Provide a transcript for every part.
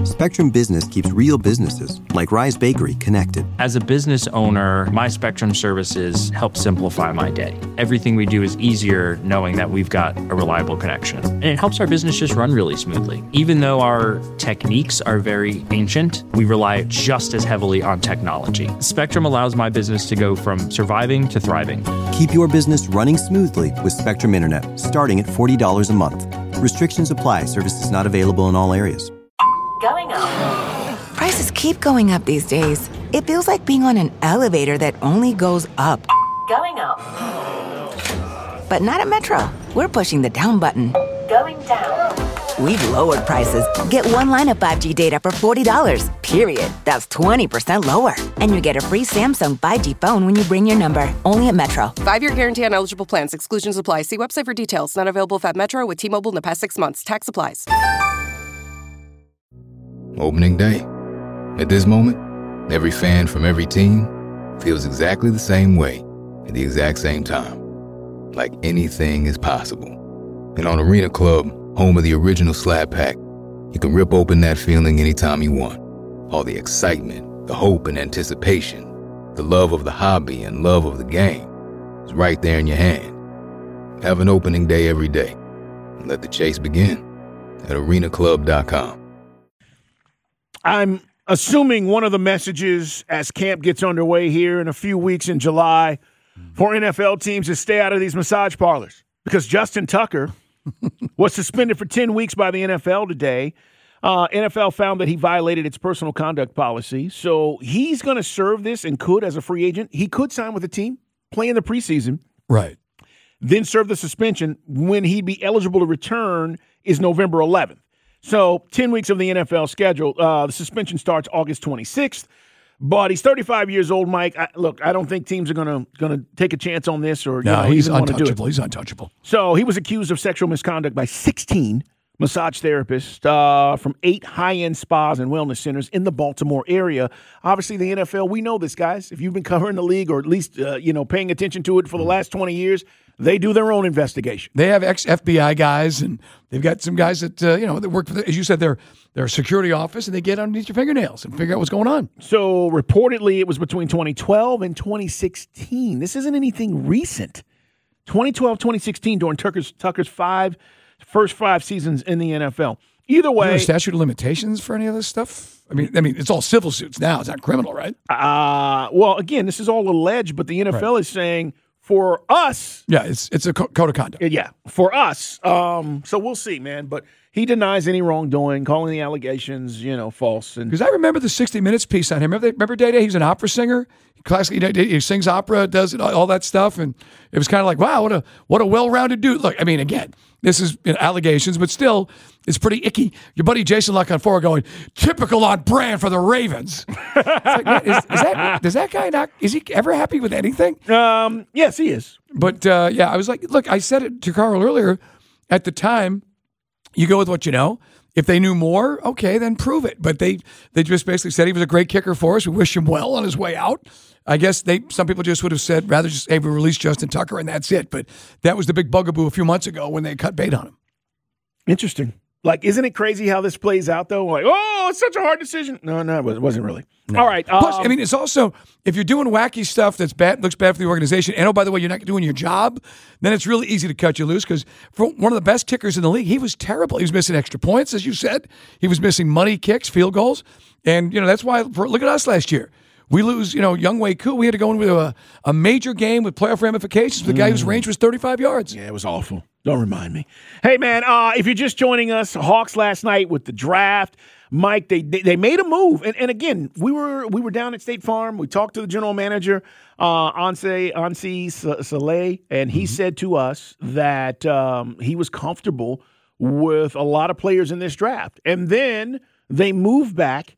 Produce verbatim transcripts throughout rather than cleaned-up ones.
Spectrum Business keeps real businesses, like Rise Bakery, connected. As a business owner, my Spectrum services help simplify my day. Everything we do is easier knowing that we've got a reliable connection. And it helps our business just run really smoothly. Even though our techniques are very ancient, we rely just as heavily on technology. Spectrum allows my business to go from surviving to thriving. Keep your business running smoothly with Spectrum Internet, starting at forty dollars a month. Restrictions apply. Services not available in all areas. Going up. Prices keep going up these days. It feels like being on an elevator that only goes up. Going up. But not at Metro. We're pushing the down button. Going down. We've lowered prices. Get one line of five G data for forty dollars, period. That's twenty percent lower. And you get a free Samsung five G phone when you bring your number. Only at Metro. Five-year guarantee on eligible plans. Exclusions apply. See website for details. Not available if at Metro with T-Mobile in the past six months. Tax applies. Opening day. At this moment, every fan from every team feels exactly the same way at the exact same time. Like anything is possible. And on Arena Club, home of the original Slab Pack, you can rip open that feeling anytime you want. All the excitement, the hope and anticipation, the love of the hobby and love of the game is right there in your hand. Have an opening day every day. And let the chase begin at arena club dot com. I'm assuming one of the messages as camp gets underway here in a few weeks in July for N F L teams is stay out of these massage parlors, because Justin Tucker was suspended for ten weeks by the N F L today. Uh, N F L found that he violated its personal conduct policy, so he's going to serve this and could, as a free agent, he could sign with a team, play in the preseason. Right. Then serve the suspension. When he'd be eligible to return is November eleventh. So ten weeks of the N F L schedule. Uh, the suspension starts August twenty-sixth. But he's thirty-five years old, Mike. I, look, I don't think teams are going to going to take a chance on this or you no, know, he's even want to do it. untouchable. He's untouchable. So he was accused of sexual misconduct by sixteen massage therapists uh, from eight high-end spas and wellness centers in the Baltimore area. Obviously, the N F L, we know this, guys. If you've been covering the league or at least uh, you know paying attention to it for the last twenty years, they do their own investigation. They have ex-F B I guys, and they've got some guys that uh, you know that work for, the, as you said, their their security office, and they get underneath your fingernails and figure out what's going on. So reportedly, it was between twenty twelve and twenty sixteen. This isn't anything recent. twenty twelve, twenty sixteen during Tucker's Tucker's five first five seasons in the N F L. Either way, is there a statute of limitations for any of this stuff? I mean, I mean, it's all civil suits now. It's not criminal, right? Uh, well, again, this is all alleged, but the N F L right. is saying for us, yeah, it's it's a co- code of conduct. Yeah, for us. Um, so we'll see, man. But he denies any wrongdoing, calling the allegations, you know, false. And because I remember the sixty Minutes piece on him. Remember, remember Day Day? He's an opera singer. Classically, he sings opera, does all that stuff, and it was kind of like, wow, what a what a well-rounded dude. Look, I mean, again, this is you know, allegations, but still, it's pretty icky. Your buddy Jason La Canfora going typical on brand for the Ravens. Like, man, is, is that does that guy not? Is he ever happy with anything? Um, yes, he is. But uh, yeah, I was like, look, I said it to Carl earlier. At the time, you go with what you know. If they knew more, okay, then prove it. But they they just basically said he was a great kicker for us. We wish him well on his way out. I guess they some people just would have said, rather just, hey, we release Justin Tucker and that's it. But that was the big bugaboo a few months ago when they cut bait on him. Interesting. Like, isn't it crazy how this plays out, though? Like, oh, it's such a hard decision. No, no, it wasn't really. No. All right. Um, Plus, I mean, it's also, if you're doing wacky stuff that's bad, looks bad for the organization, and oh, by the way, you're not doing your job, then it's really easy to cut you loose because for one of the best kickers in the league, he was terrible. He was missing extra points, as you said. He was missing money kicks, field goals. And, you know, that's why, for, look at us last year. We lose, you know, Younghoe Koo. We had to go in with a, a major game with playoff ramifications with the guy whose range was thirty-five yards. Yeah, it was awful. Don't remind me. Hey, man, uh, if you're just joining us, Hawks last night with the draft. Mike, they they, they made a move. And, and again, we were we were down at State Farm. We talked to the general manager, uh, Anse, Anse Saleh, and he mm-hmm. said to us that um, he was comfortable with a lot of players in this draft. And then they moved back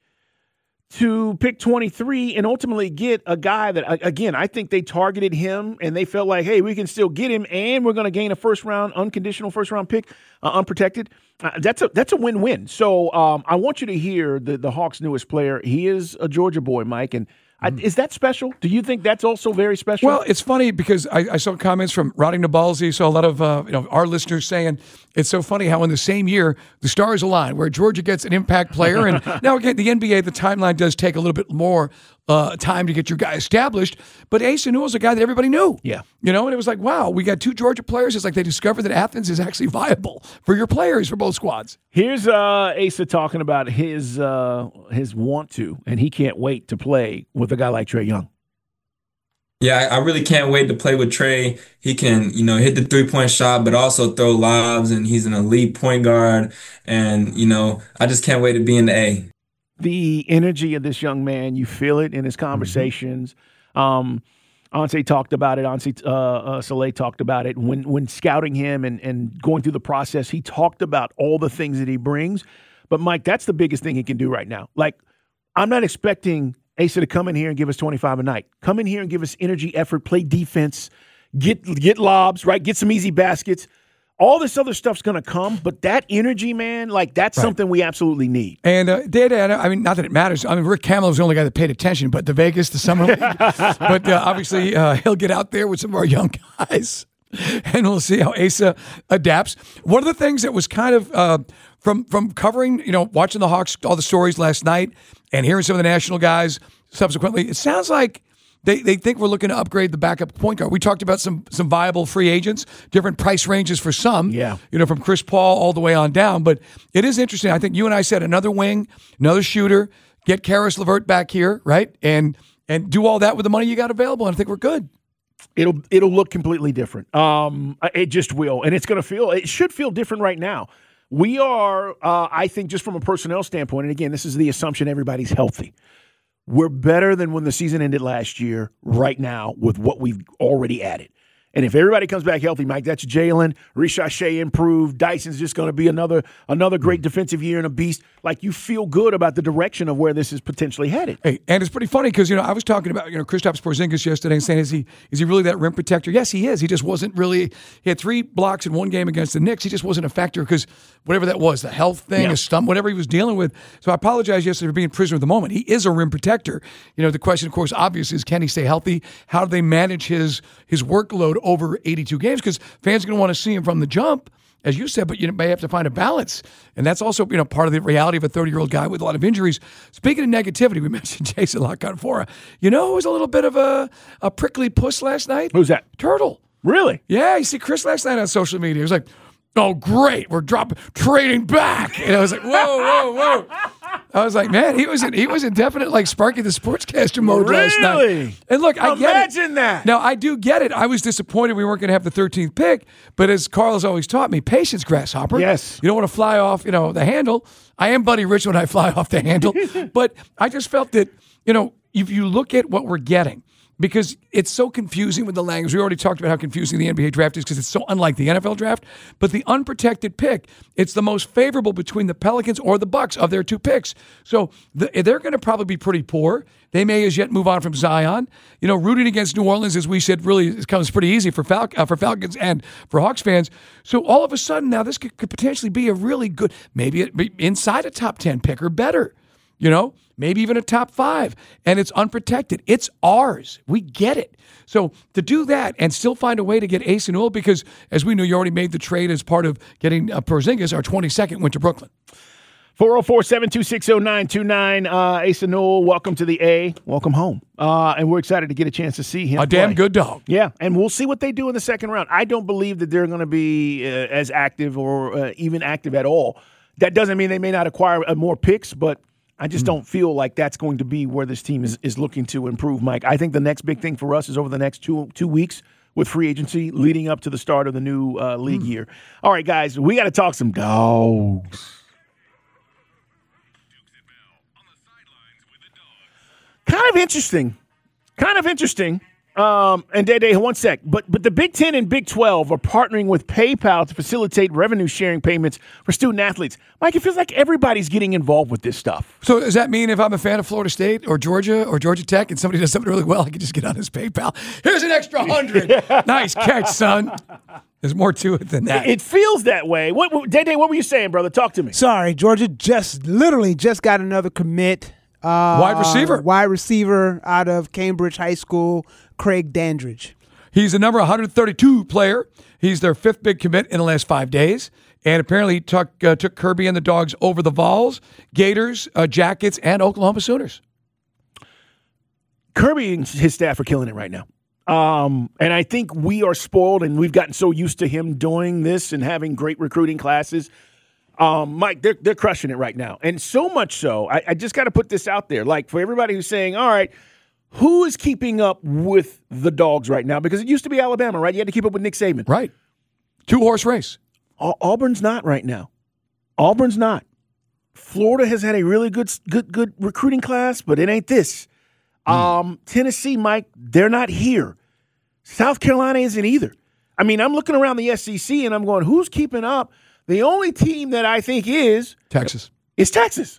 to pick twenty-three and ultimately get a guy that, again, I think they targeted him and they felt like, hey, we can still get him and we're going to gain a first-round, unconditional first-round pick, uh, unprotected. Uh, that's a that's a win-win. So um, I want you to hear the, the Hawks' newest player. He is a Georgia boy, Mike, and I, is that special? Do you think that's also very special? Well, it's funny because I, I saw comments from Roddy Nabalzi, saw a lot of uh, you know our listeners saying it's so funny how in the same year the stars align, where Georgia gets an impact player. And now again, the N B A, the timeline does take a little bit more uh, time to get your guy established. But Asa Newell's a guy that everybody knew. Yeah. You know, and it was like, wow, we got two Georgia players. It's like they discovered that Athens is actually viable for your players for both squads. Here's uh, Asa talking about his uh, his want to, and he can't wait to play with a guy like Trae Young. Yeah, I really can't wait to play with Trae. He can, you know, hit the three-point shot, but also throw lobs, and he's an elite point guard. And, you know, I just can't wait to be in the A. The energy of this young man, you feel it in his conversations. Mm-hmm. Um, Anse talked about it. Anse uh, uh, Soleil talked about it. When when scouting him and, and going through the process, he talked about all the things that he brings. But, Mike, that's the biggest thing he can do right now. Like, I'm not expecting Asa to come in here and give us twenty-five a night. Come in here and give us energy, effort, play defense, get get lobs, right? Get some easy baskets. All this other stuff's going to come, but that energy, man, like that's right. Something we absolutely need. And uh, data, I mean, not that it matters. I mean, Rick Camello was the only guy that paid attention, but the Vegas, the Summer League. But uh, obviously, uh, he'll get out there with some of our young guys, and we'll see how Asa adapts. One of the things that was kind of uh, from from covering, you know, watching the Hawks, all the stories last night, and hearing some of the national guys subsequently, it sounds like They they think we're looking to upgrade the backup point guard. We talked about some some viable free agents, different price ranges for some. Yeah. You know, from Chris Paul all the way on down. But it is interesting. I think you and I said another wing, another shooter, get Karis LeVert back here, right? And and do all that with the money you got available. And I think we're good. It'll it'll look completely different. Um, it just will, and it's going to feel. It should feel different right now. We are, uh, I think, just from a personnel standpoint. And again, this is the assumption everybody's healthy. We're better than when the season ended last year right now with what we've already added. And if everybody comes back healthy, Mike, that's Jalen. Ricochet improved. Dyson's just going to be another another great defensive year and a beast. Like, you feel good about the direction of where this is potentially headed. Hey, and it's pretty funny because, you know, I was talking about, you know, Kristaps Porzingis yesterday and saying, is he is he really that rim protector? Yes, he is. He just wasn't really – he had three blocks in one game against the Knicks. He just wasn't a factor because whatever that was, the health thing, yeah. a stump, whatever he was dealing with. So I apologize yesterday for being prisoner of the moment. He is a rim protector. You know, the question, of course, obviously is can he stay healthy? How do they manage his his workload over eighty-two games? Because fans are going to want to see him from the jump, as you said, but you may have to find a balance. And that's also, you know, part of the reality of a thirty-year-old guy with a lot of injuries. Speaking of negativity, we mentioned Jason LaConfora. You know who was a little bit of a, a prickly puss last night? Who's that? Turtle. Really? Yeah, you see Chris last night on social media. He was like, oh, great, we're dropping, trading back. And I was like, whoa, whoa, whoa. I was like, man, he was in, he was in definite, like, Sparky the Sportscaster mode really? last night. And look, I get it. Imagine that. Now, I do get it. I was disappointed we weren't going to have the thirteenth pick, but as Carl has always taught me, patience, grasshopper. Yes. You don't want to fly off, you know, the handle. I am Buddy Rich when I fly off the handle. But I just felt that, you know, if you look at what we're getting, because it's so confusing with the language. We already talked about how confusing the N B A draft is because it's so unlike the N F L draft. But the unprotected pick, it's the most favorable between the Pelicans or the Bucks of their two picks. So the, they're going to probably be pretty poor. They may as yet move on from Zion. You know, rooting against New Orleans, as we said, really comes pretty easy for, Fal- uh, for Falcons and for Hawks fans. So all of a sudden now this could, could potentially be a really good, maybe it, inside a top ten pick or better. You know, maybe even a top five, and it's unprotected. It's ours. We get it. So to do that and still find a way to get Asa Newell, because as we know, you already made the trade as part of getting uh, Porzingis, our twenty-second went to Brooklyn. four oh four, seven two six, oh nine two nine. Uh, Asa Newell, welcome to the A. Welcome home. Uh, and we're excited to get a chance to see him A play. damn good dog. Yeah, and we'll see what they do in the second round. I don't believe that they're going to be uh, as active or uh, even active at all. That doesn't mean they may not acquire uh, more picks, but I just don't feel like that's going to be where this team is, is looking to improve, Mike. I think the next big thing for us is over the next two two weeks with free agency leading up to the start of the new uh, league mm. year. All right, guys, we got to talk some dogs. Kind of interesting. Kind of interesting. Um, and Day Day, one sec. But but the Big Ten and Big twelve are partnering with PayPal to facilitate revenue sharing payments for student athletes. Mike, it feels like everybody's getting involved with this stuff. So does that mean if I'm a fan of Florida State or Georgia or Georgia Tech and somebody does something really well, I can just get on his PayPal? Here's an extra hundred. Nice catch, son. There's more to it than that. It feels that way. What, what Day Day, what were you saying, brother? Talk to me. Sorry, Georgia just literally just got another commit. Uh, wide receiver. Wide receiver out of Cambridge High School, Craig Dandridge. He's the number one hundred thirty-two player. He's their fifth big commit in the last five days. And apparently he took, uh, took Kirby and the Dogs over the Vols, Gators, uh, Jackets, and Oklahoma Sooners. Kirby and his staff are killing it right now. Um, and I think we are spoiled, and we've gotten so used to him doing this and having great recruiting classes. Um, Mike, they're, they're crushing it right now. And so much so, I, I just got to put this out there. Like, for everybody who's saying, all right, who is keeping up with the Dogs right now? Because it used to be Alabama, right? You had to keep up with Nick Saban. Right. Two-horse race. Au- Auburn's not right now. Auburn's not. Florida has had a really good good, good recruiting class, but it ain't this. Mm. Um, Tennessee, Mike, they're not here. South Carolina isn't either. I mean, I'm looking around the S E C, and I'm going, who's keeping up? The only team that I think is Texas. Is Texas.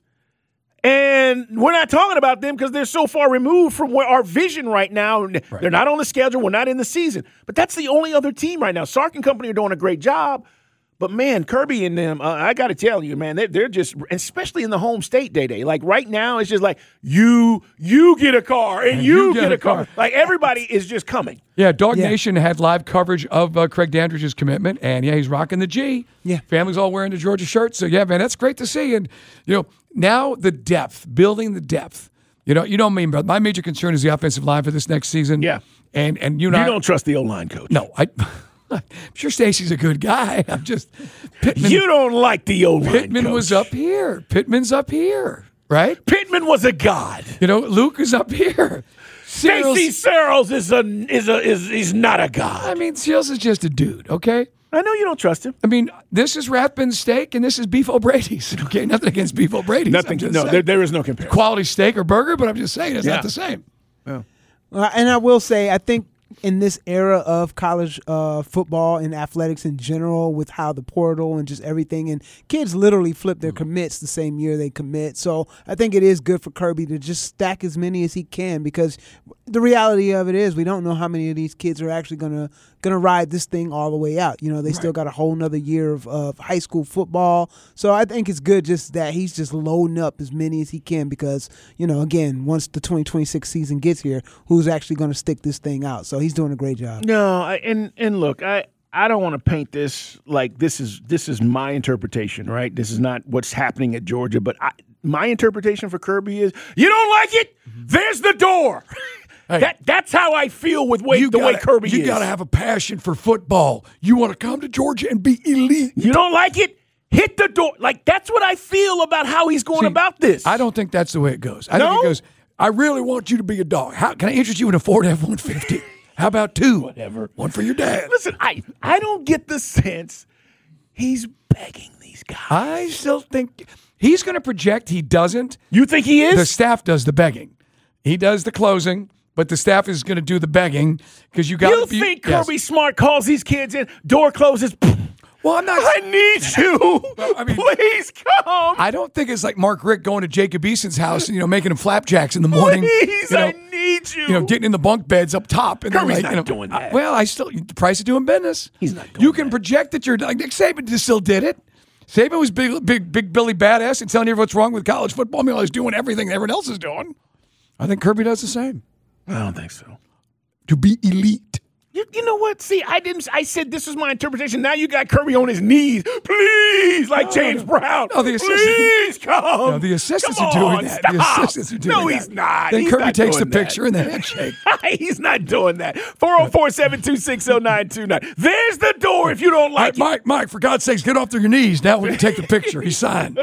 And we're not talking about them because they're so far removed from where our vision right now. Right. They're not on the schedule. We're not in the season. But that's the only other team right now. Sark and company are doing a great job. But, man, Kirby and them, uh, I got to tell you, man, they're, they're just, especially in the home state, Day-Day. Like, right now, it's just like, you you get a car, and, and you, you get, get a car. car. Like, everybody is just coming. Yeah, Dog yeah. Nation had live coverage of uh, Craig Dandridge's commitment, and, yeah, he's rocking the G. Yeah. Family's all wearing the Georgia shirts. So, yeah, man, that's great to see. And, you know, now the depth, building the depth. You know, you know what I mean, brother. My major concern is the offensive line for this next season. Yeah. And, and you know. You don't trust the O-line coach. No, I... I'm sure Stacy's a good guy. I'm just Pittman, you don't like the O-line Pittman coach. was up here. Pittman's up here, right? Pittman was a god. You know, Luke is up here. Stacy Searles is a is a is he's not a god. I mean, Searles is just a dude. Okay. I know you don't trust him. I mean, this is Rathbun's steak and this is Beef O'Brady's. Okay, nothing against Beef O'Brady's. Nothing. No, there, there is no comparison. Quality steak or burger, but I'm just saying it's yeah. not the same. Yeah. Uh, and I will say, I think. In this era of college uh, football and athletics in general, with how the portal and just everything, and kids literally flip their commits the same year they commit. So I think it is good for Kirby to just stack as many as he can, because the reality of it is we don't know how many of these kids are actually gonna gonna ride this thing all the way out. You know, they right. still got a whole nother year of, of high school football. So I think it's good just that he's just loading up as many as he can, because, you know, again, once the twenty twenty-six season gets here, who's actually going to stick this thing out? So he's doing a great job. No, I, and and look, I I don't want to paint this like this is this is my interpretation, right? This is not what's happening at Georgia, but I, my interpretation for Kirby is, you don't like it? There's the door. Hey, that that's how I feel with way, the gotta, way Kirby you is. You got to have a passion for football. You want to come to Georgia and be elite. You don't like it? Hit the door. Like, that's what I feel about how he's going See, about this. I don't think that's the way it goes. I no? think it goes, I really want you to be a dog. How can I interest you in a Ford F one fifty? How about two? Whatever. One for your dad. Listen, I, I don't get the sense he's begging these guys. I still think he's going to project he doesn't. You think he is? The staff does the begging. He does the closing, but the staff is going to do the begging because you got. You be, think Kirby yes. Smart calls these kids in, door closes. Well, I'm not. I need you. Well, I mean, please come. I don't think it's like Mark Richt going to Jacob Eason's house and, you know, making him flapjacks in the morning. Please, you know, I need you. You know, getting in the bunk beds up top. And Kirby's like, not you know, doing that. Well, I still the price of doing business. He's not doing You can that. project that you're like Nick Saban just still did it. Saban was big, big, big Billy Badass and telling you what's wrong with college football. Meanwhile, he's doing everything that everyone else is doing. I think Kirby does the same. I don't think so. To be elite. You, you know what? See, I didn't. I said this was my interpretation. Now you got Kirby on his knees. Please, like no, James Brown. No, the please come. No, the assistants come are doing on, that. Stop. The assistants are doing no, that. No, he's not. Then he's Kirby not takes the that. picture and the handshake. He's not doing that. four oh four, seven two six, oh nine two nine. There's the door if you don't like right, it. Mike, Mike, for God's sakes, get off to your knees. Now we can take the picture. He signed.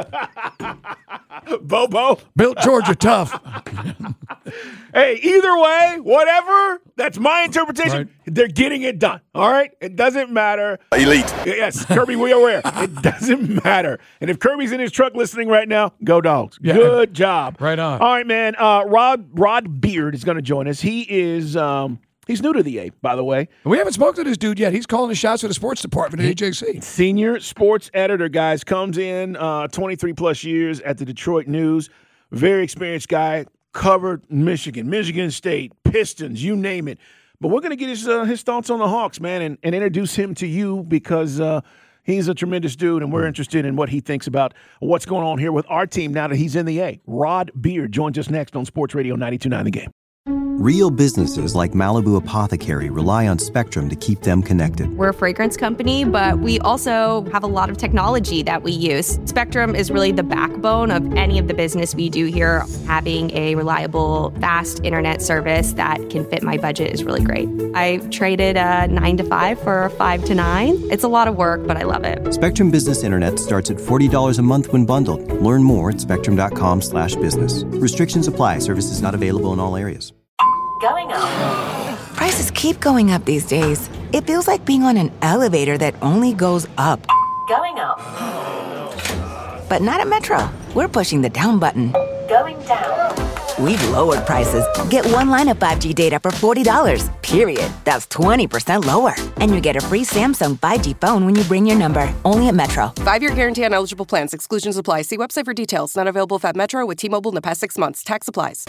Bobo. Built Georgia tough. Hey, either way, whatever, that's my interpretation. Right. They're getting it done. All right? It doesn't matter. Elite. Yes, Kirby, we are aware. It doesn't matter. And if Kirby's in his truck listening right now, go Dogs. Yeah. Good job. Right on. All right, man. Uh, Rod Rod Beard is going to join us. He is um, he's new to the A, by the way. We haven't spoken to this dude yet. He's calling the shots for the sports department at A J C. Senior sports editor, guys, comes in uh, twenty-three plus years at the Detroit News. Very experienced guy. Covered Michigan, Michigan State, Pistons, you name it. But we're going to get his uh, his thoughts on the Hawks, man, and, and introduce him to you because uh, he's a tremendous dude, and we're interested in what he thinks about what's going on here with our team now that he's in the A. Rod Beard joins us next on Sports Radio ninety-two point nine The Game. Real businesses like Malibu Apothecary rely on Spectrum to keep them connected. We're a fragrance company, but we also have a lot of technology that we use. Spectrum is really the backbone of any of the business we do here. Having a reliable, fast internet service that can fit my budget is really great. I traded a nine to five for a five to nine. It's a lot of work, but I love it. Spectrum Business Internet starts at forty dollars a month when bundled. Learn more at spectrum.com slash business. Restrictions apply. Services not available in all areas. Going up. Prices keep going up these days. It feels like being on an elevator that only goes up. Going up. But not at Metro. We're pushing the down button. Going down. We've lowered prices. Get one line of five G data for forty dollars, period. That's twenty percent lower. And you get a free Samsung five G phone when you bring your number. Only at Metro. Five-year guarantee on eligible plans. Exclusions apply. See website for details. Not available if at Metro with T-Mobile in the past six months. Tax applies.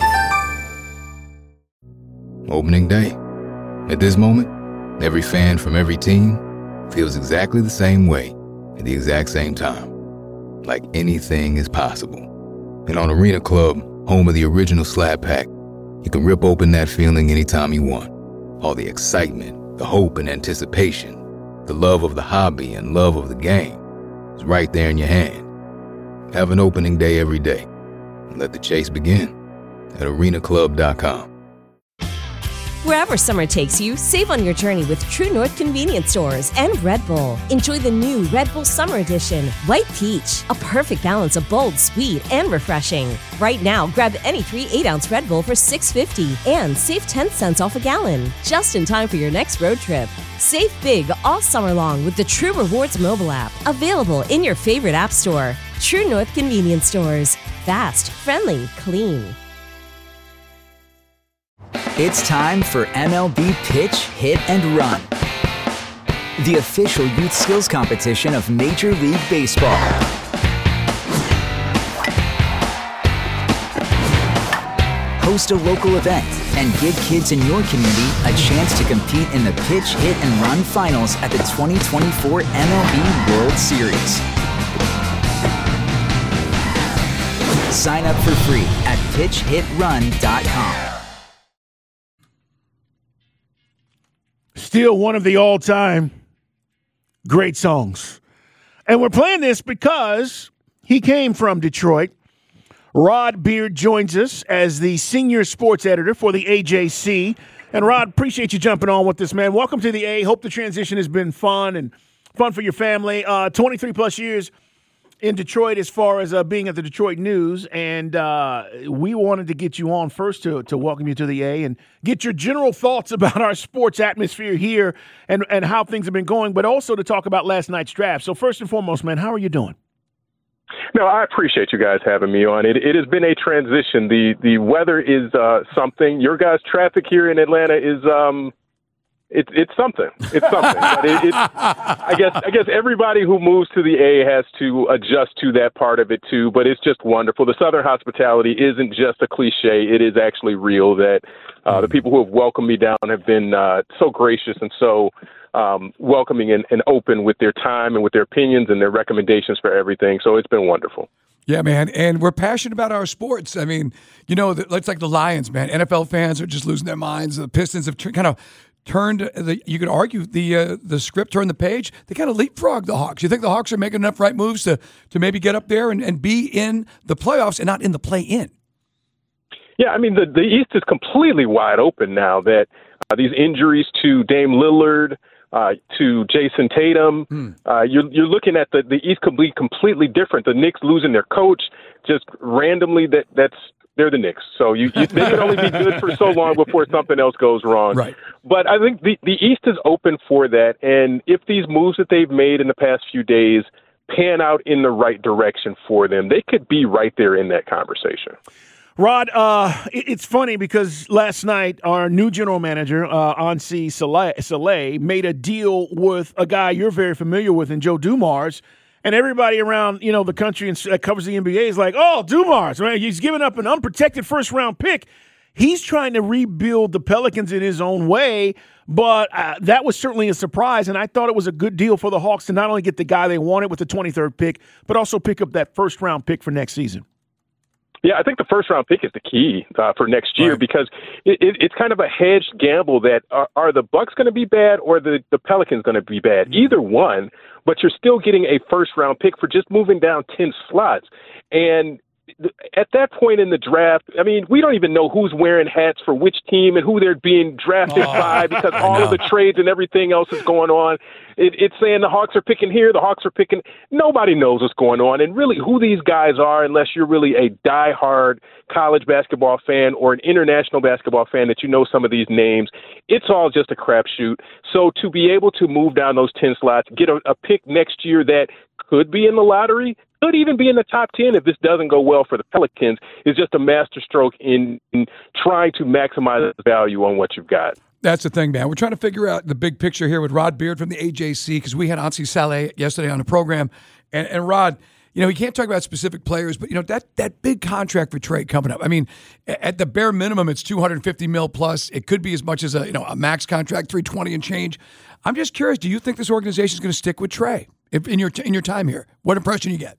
Opening day. At this moment, every fan from every team feels exactly the same way at the exact same time. Like anything is possible. And on Arena Club, home of the original Slab Pack, you can rip open that feeling anytime you want. All the excitement, the hope and anticipation, the love of the hobby and love of the game is right there in your hand. Have an opening day every day. And let the chase begin at arena club dot com. Wherever summer takes you, save on your journey with True North Convenience Stores and Red Bull. Enjoy the new Red Bull Summer Edition, White Peach, a perfect balance of bold, sweet, and refreshing. Right now, grab any three eight-ounce Red Bull for six fifty and save ten cents off a gallon, just in time for your next road trip. Save big all summer long with the True Rewards mobile app, available in your favorite app store. True North Convenience Stores. Fast, friendly, clean. It's time for M L B Pitch, Hit, and Run, the official youth skills competition of Major League Baseball. Host a local event and give kids in your community a chance to compete in the Pitch, Hit, and Run finals at the twenty twenty-four M L B World Series. Sign up for free at pitch hit run dot com. Still one of the all-time great songs. And we're playing this because he came from Detroit. Rod Beard joins us as the senior sports editor for the A J C. And Rod, appreciate you jumping on with this, man. Welcome to the A. Hope the transition has been fun and fun for your family. Uh, twenty-three plus years in Detroit as far as uh, being at the Detroit News. And uh, we wanted to get you on first to, to welcome you to the A and get your general thoughts about our sports atmosphere here and, and how things have been going, but also to talk about last night's draft. So first and foremost, man, how are you doing? No, I appreciate you guys having me on. It, it has been a transition. The the weather is uh, something. Your guys' traffic here in Atlanta is um, it's it's something. It's something. But it, it, I guess I guess everybody who moves to the A has to adjust to that part of it too. But it's just wonderful. The Southern hospitality isn't just a cliche. It is actually real. That uh, the people who have welcomed me down have been uh, so gracious and so um, welcoming and, and open with their time and with their opinions and their recommendations for everything. So it's been wonderful. Yeah, man, and we're passionate about our sports. I mean, you know, it's like the Lions, man. N F L fans are just losing their minds. The Pistons have t- kind of turned, the, you could argue, the uh, the script, turned the page. They kind of leapfrogged the Hawks. You think the Hawks are making enough right moves to, to maybe get up there and, and be in the playoffs and not in the play-in? Yeah, I mean, the, the East is completely wide open now that uh, these injuries to Dame Lillard, Uh, to Jason Tatum, hmm. uh, you're you're looking at the, the East could be completely different. The Knicks losing their coach just randomly. That that's they're the Knicks, so you, you they can only be good for so long before something else goes wrong. Right. But I think the the East is open for that, and if these moves that they've made in the past few days pan out in the right direction for them, they could be right there in that conversation. Rod, uh, it's funny because last night our new general manager, uh, Ansi Saleh, made a deal with a guy you're very familiar with in Joe Dumars, and everybody around you know the country and that covers the N B A is like, oh, Dumars, right? He's giving up an unprotected first-round pick. He's trying to rebuild the Pelicans in his own way, but uh, that was certainly a surprise, and I thought it was a good deal for the Hawks to not only get the guy they wanted with the twenty-third pick, but also pick up that first-round pick for next season. Yeah, I think the first round pick is the key uh, for next year right. because it, it, it's kind of a hedged gamble that are, are the Bucks going to be bad or the, the Pelicans going to be bad? Mm-hmm. Either one, but you're still getting a first round pick for just moving down ten slots. And at that point in the draft, I mean, we don't even know who's wearing hats for which team and who they're being drafted oh, by because all of the trades and everything else is going on. It, it's saying the Hawks are picking here, the Hawks are picking. Nobody knows what's going on. And really who these guys are, unless you're really a diehard college basketball fan or an international basketball fan that you know some of these names, it's all just a crapshoot. So to be able to move down those ten slots, get a, a pick next year that could be in the lottery, could even be in the top ten if this doesn't go well for the Pelicans, is just a masterstroke in, in trying to maximize the value on what you've got. That's the thing, man. We're trying to figure out the big picture here with Rod Beard from the A J C because we had Ansi Saleh yesterday on the program. And, and Rod, you know, we can't talk about specific players, but, you know, that that big contract for Trae coming up. I mean, at the bare minimum, it's two hundred fifty mil plus. It could be as much as a, you know, a max contract, three twenty and change. I'm just curious, do you think this organization is going to stick with Trae if, in your in your time here? What impression you get?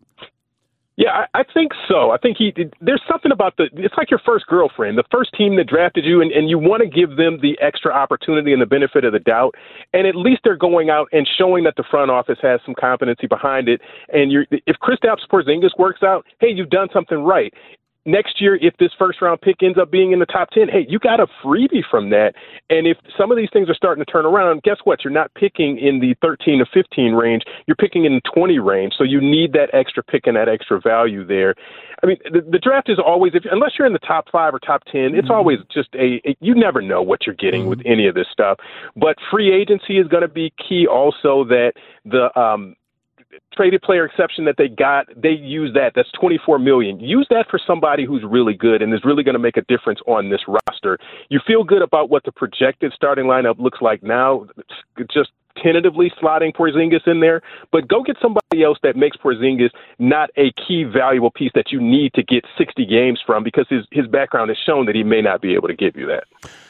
Yeah, I, I think so. I think he. There's something about the. It's like your first girlfriend, the first team that drafted you, and, and you want to give them the extra opportunity and the benefit of the doubt. And at least they're going out and showing that the front office has some competency behind it. And you're, if Kristaps Porzingis works out, hey, you've done something right. Next year, if this first-round pick ends up being in the top ten, hey, you got a freebie from that. And if some of these things are starting to turn around, guess what? You're not picking in the thirteen to fifteen range. You're picking in the twenty range. So you need that extra pick and that extra value there. I mean, the, the draft is always, if, unless you're in the top five or top ten, it's mm-hmm. always just a, a – you never know what you're getting mm-hmm. with any of this stuff. But free agency is going to be key also, that the um, – traded player exception that they got, they use that. That's twenty-four million dollars. Use that for somebody who's really good and is really going to make a difference on this roster. You feel good about what the projected starting lineup looks like now, just tentatively slotting Porzingis in there, but go get somebody else that makes Porzingis not a key valuable piece that you need to get sixty games from, because his, his background has shown that he may not be able to give you that.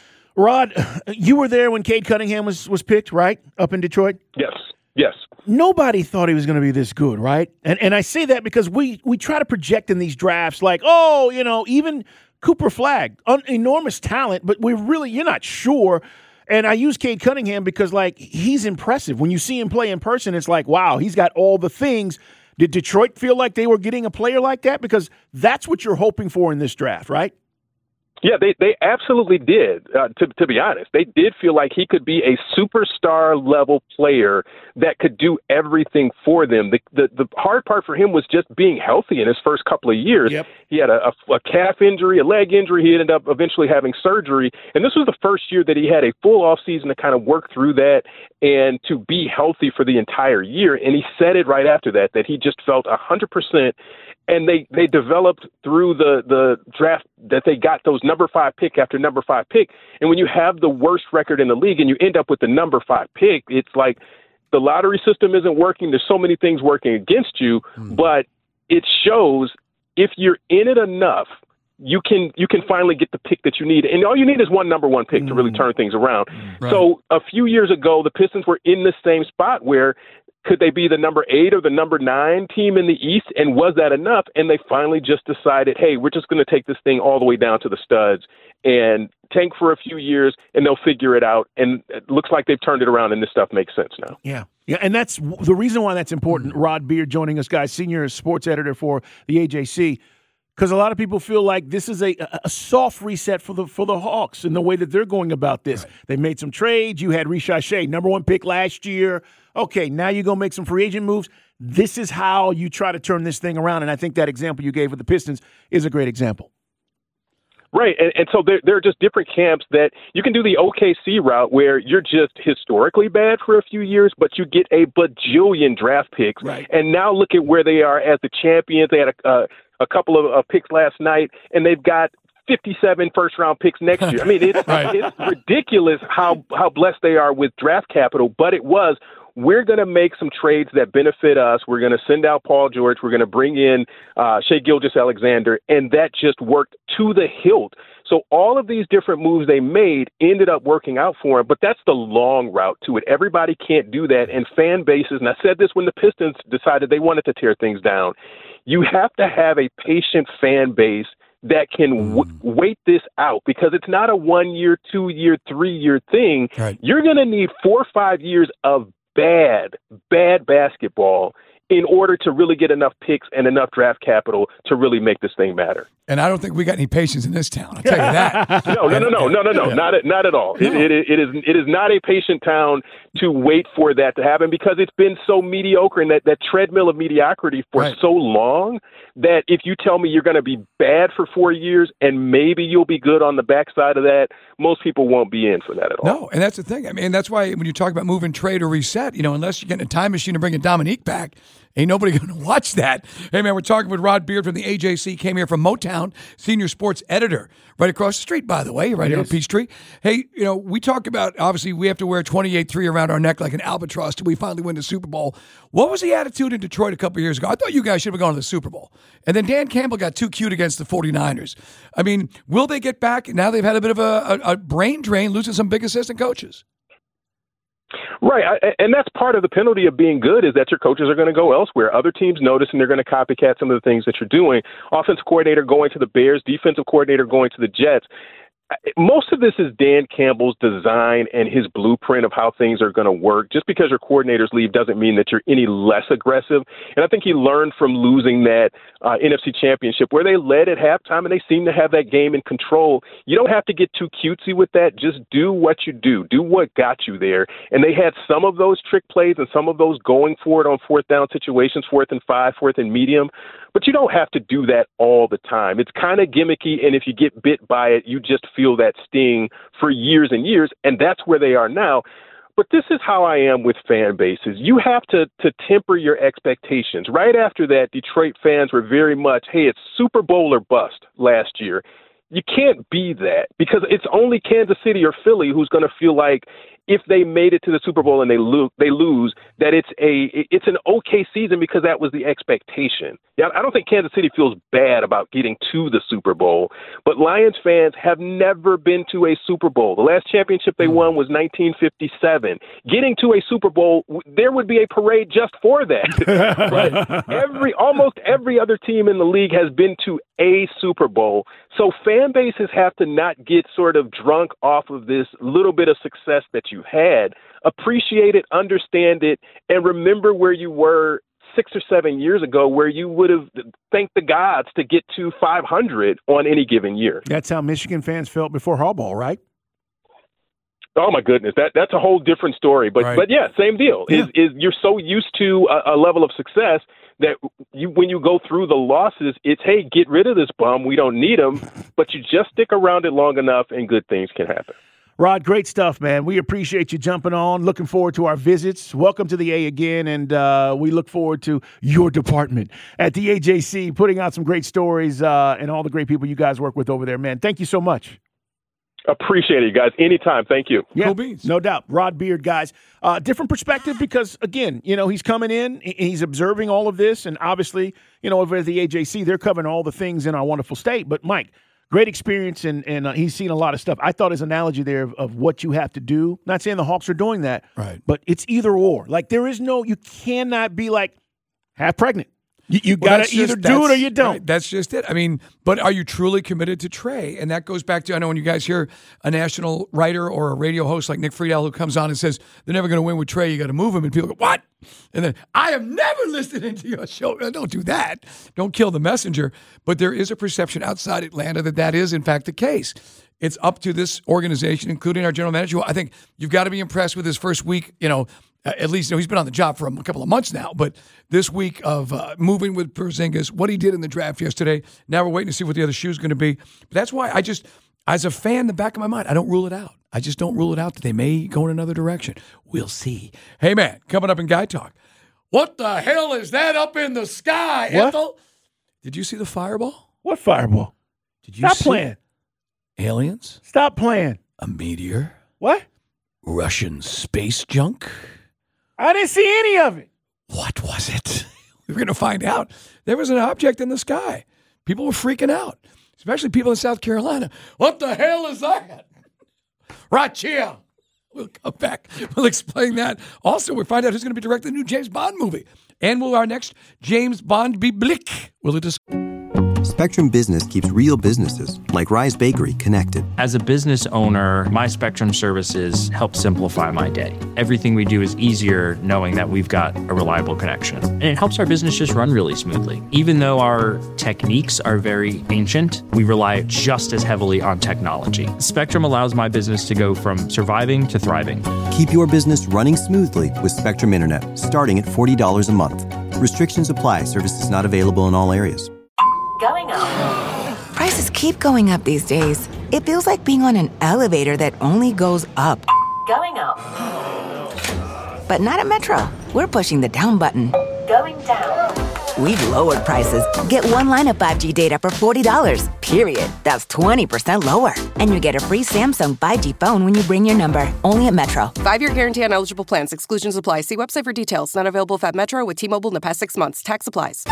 Rod, you were there when Cade Cunningham was, was picked, right, up in Detroit? Yes. Yes. Nobody thought he was going to be this good, right? And and I say that because we we try to project in these drafts like, oh, you know, even Cooper Flagg, un- enormous talent, but we're really, you're not sure. And I use Cade Cunningham because, like, he's impressive. When you see him play in person, it's like, wow, he's got all the things. Did Detroit feel like they were getting a player like that? Because that's what you're hoping for in this draft, right? Yeah, they, they absolutely did, uh, to, to be honest. They did feel like he could be a superstar-level player that could do everything for them. The, the the hard part for him was just being healthy in his first couple of years. Yep. He had a, a, a calf injury, a leg injury. He ended up eventually having surgery. And this was the first year that he had a full offseason to kind of work through that and to be healthy for the entire year. And he said it right after that, that he just felt one hundred percent. And they, they developed through the, the draft that they got those number five pick after number five pick. And when you have the worst record in the league and you end up with the number five pick, it's like the lottery system isn't working. There's so many things working against you, mm. but it shows if you're in it enough, you can you can finally get the pick that you need. And all you need is one number one pick mm. to really turn things around. Right. So a few years ago, the Pistons were in the same spot where could they be the number eight or the number nine team in the East? And was that enough? And they finally just decided, hey, we're just going to take this thing all the way down to the studs and tank for a few years, and they'll figure it out. And it looks like they've turned it around, and this stuff makes sense now. Yeah. Yeah, and that's the reason why that's important. Rod Beard joining us, guys, senior sports editor for the A J C. Because a lot of people feel like this is a, a soft reset for the for the Hawks in the way that they're going about this. Right. They made some trades. You had Rishai Shea, number one pick last year. Okay, now you're going to make some free agent moves. This is how you try to turn this thing around, and I think that example you gave with the Pistons is a great example. Right, and, and so there, there are just different camps that you can do the O K C route where you're just historically bad for a few years, but you get a bajillion draft picks. Right. And now look at where they are as the champions. They had a, uh, a couple of uh, picks last night, and they've got fifty-seven first-round picks next year. I mean, it's, right. it's ridiculous how, how blessed they are with draft capital, but it was, we're going to make some trades that benefit us. We're going to send out Paul George. We're going to bring in uh, Shai Gilgeous-Alexander, and that just worked to the hilt. So all of these different moves they made ended up working out for them, but that's the long route to it. Everybody can't do that, and fan bases, and I said this when the Pistons decided they wanted to tear things down, you have to have a patient fan base that can w- wait this out, because it's not a one-year, two-year, three-year thing. Right. You're going to need four or five years of bad, bad basketball in order to really get enough picks and enough draft capital to really make this thing matter. And I don't think we got any patience in this town. I'll tell you that. no, no, no, no, no, no, no, Yeah. not at, not at all. No. It, it, it is it is not a patient town to wait for that to happen, because it's been so mediocre and that, that treadmill of mediocrity for Right. so long that if you tell me you're going to be bad for four years and maybe you'll be good on the backside of that, most people won't be in for that at all. No, and that's the thing. I mean, that's why when you talk about move and trade or reset, you know, unless you're getting a time machine and bringing Dominique back, ain't nobody going to watch that. Hey, man, we're talking with Rod Beard from the A J C, came here from Motown, senior sports editor, right across the street, by the way, right It here on is. Peachtree. Hey, you know, we talk about, obviously, we have to wear twenty-eight three around our neck like an albatross till we finally win the Super Bowl. What was the attitude in Detroit a couple of years ago? I thought you guys should have gone to the Super Bowl. And then Dan Campbell got too cute against the 49ers. I mean, will they get back? Now they've had a bit of a, a, a brain drain, losing some big assistant coaches. Right, I, and that's part of the penalty of being good, is that your coaches are going to go elsewhere. Other teams notice, and they're going to copycat some of the things that you're doing. Offensive coordinator going to the Bears, defensive coordinator going to the Jets. Most of this is Dan Campbell's design and his blueprint of how things are going to work. Just because your coordinators leave doesn't mean that you're any less aggressive. And I think he learned from losing that uh, N F C Championship, where they led at halftime and they seem to have that game in control. You don't have to get too cutesy with that. Just do what you do. Do what got you there. And they had some of those trick plays and some of those going for it on fourth down situations, fourth and five, fourth and medium. But you don't have to do that all the time. It's kind of gimmicky, and if you get bit by it, you just feel that sting for years and years, and that's where they are now. But this is how I am with fan bases. You have to to temper your expectations. Right after that, Detroit fans were very much, hey, it's Super Bowl or bust last year. You can't be that, because it's only Kansas City or Philly who's going to feel like if they made it to the Super Bowl and they lose, they lose, that it's a it's an okay season because that was the expectation. Yeah, I don't think Kansas City feels bad about getting to the Super Bowl, but Lions fans have never been to a Super Bowl. The last championship they won was nineteen fifty-seven. Getting to a Super Bowl, there would be a parade just for that. But every almost every other team in the league has been to a Super Bowl. So fan bases have to not get sort of drunk off of this little bit of success that you had. Appreciate it, understand it, and remember where you were six or seven years ago, where you would have thanked the gods to get to five hundred on any given year. That's how Michigan fans felt before Harbaugh, right? Oh my goodness, that that's a whole different story. But Right. but yeah, same deal. Yeah. Is is you're so used to a, a level of success that you when you go through the losses, it's hey, get rid of this bum. We don't need him. But you just stick around it long enough, and good things can happen. Rod, great stuff, man. We appreciate you jumping on. Looking forward to our visits. Welcome to the A again, and uh, we look forward to your department at the A J C, putting out some great stories uh, and all the great people you guys work with over there, man. Thank you so much. Appreciate it, guys. Anytime. Thank you. Yeah, Cool beans. no doubt. Rod Beard, guys. Uh, different perspective because, again, you know, he's coming in, he- he's observing all of this, and obviously, you know, over at the A J C, they're covering all the things in our wonderful state. But, Mike, great experience, and, and uh, he's seen a lot of stuff. I thought his analogy there of, of what you have to do, not saying the Hawks are doing that, Right. but it's either or. Like, there is no, you cannot be like half pregnant. You, you Well, got that's to either just- do it or that's- you don't. right, that's just it. I mean, but are you truly committed to Trey? And that goes back to, I know when you guys hear a national writer or a radio host like Nick Friedel who comes on and says, they're never going to win with Trey, you got to move him. And people go, what? And then, I have never listened to your show. Don't do that. Don't kill the messenger. But there is a perception outside Atlanta that that is, in fact, the case. It's up to this organization, including our general manager, who I think you've got to be impressed with his first week, you know, Uh, at least, you know, he's been on the job for a couple of months now, but this week of uh, moving with Porzingis, what he did in the draft yesterday, now we're waiting to see what the other shoe is going to be. But that's why I just, as a fan in the back of my mind, I don't rule it out. I just don't rule it out that they may go in another direction. We'll see. Hey, man, coming up in Guy Talk. What the hell is that up in the sky, What? Ethel? Did you see the fireball? What fireball? Did you Stop see playing. aliens? Stop playing. A meteor? What? Russian space junk? I didn't see any of it. What was it? We were going to find out. There was an object in the sky. People were freaking out, especially people in South Carolina. What the hell is that? Right here. We'll come back. We'll explain that. Also, we'll find out who's going to be directing the new James Bond movie. And will our next James Bond be Blick? Will it just... Spectrum Business keeps real businesses, like Rise Bakery, connected. As a business owner, my Spectrum services help simplify my day. Everything we do is easier knowing that we've got a reliable connection. And it helps our business just run really smoothly. Even though our techniques are very ancient, we rely just as heavily on technology. Spectrum allows my business to go from surviving to thriving. Keep your business running smoothly with Spectrum Internet, starting at forty dollars a month. Restrictions apply. Services not available in all areas. Going up. Prices keep going up these days. It feels like being on an elevator that only goes up. Going up. But not at Metro. We're pushing the down button. Going down. We've lowered prices. Get one line of five G data for forty dollars, period. That's twenty percent lower. And you get a free Samsung five G phone when you bring your number. Only at Metro. Five-year guarantee on eligible plans. Exclusions apply. See website for details. Not available if at Metro with T-Mobile in the past six months. Tax applies.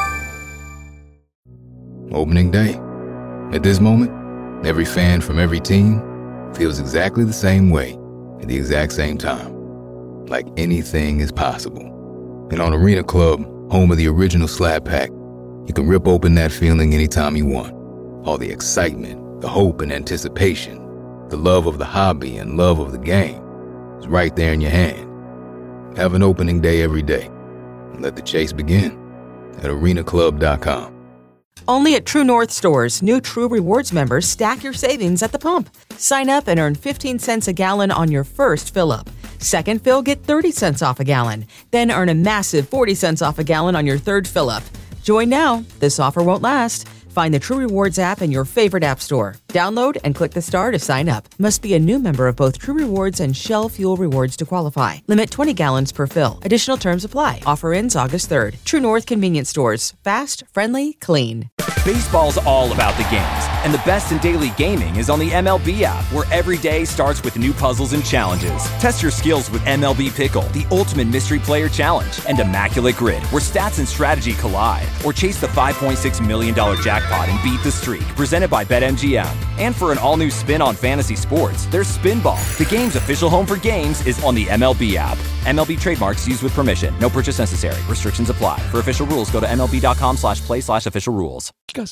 Opening day. At this moment, every fan from every team feels exactly the same way at the exact same time. Like anything is possible. And on Arena Club, home of the original Slab Pack, you can rip open that feeling anytime you want. All the excitement, the hope and anticipation, the love of the hobby and love of the game is right there in your hand. Have an opening day every day. And let the chase begin at arena club dot com. Only at True North stores, new True Rewards members stack your savings at the pump. Sign up and earn fifteen cents a gallon on your first fill-up. Second fill, get thirty cents off a gallon. Then earn a massive forty cents off a gallon on your third fill-up. Join now. This offer won't last. Find the True Rewards app in your favorite app store. Download and click the star to sign up. Must be a new member of both True Rewards and Shell Fuel Rewards to qualify. Limit twenty gallons per fill. Additional terms apply. Offer ends August third. True North Convenience Stores. Fast, friendly, clean. Baseball's all about the games, and the best in daily gaming is on the M L B app, where every day starts with new puzzles and challenges. Test your skills with M L B Pickle, the ultimate mystery player challenge, and Immaculate Grid, where stats and strategy collide. Or chase the five point six million dollars jackpot and beat the streak, presented by BetMGM. And for an all-new spin on fantasy sports, there's Spinball. The game's official home for games is on the M L B app. M L B trademarks used with permission. No purchase necessary. Restrictions apply. For official rules, go to MLB.com slash play slash official rules.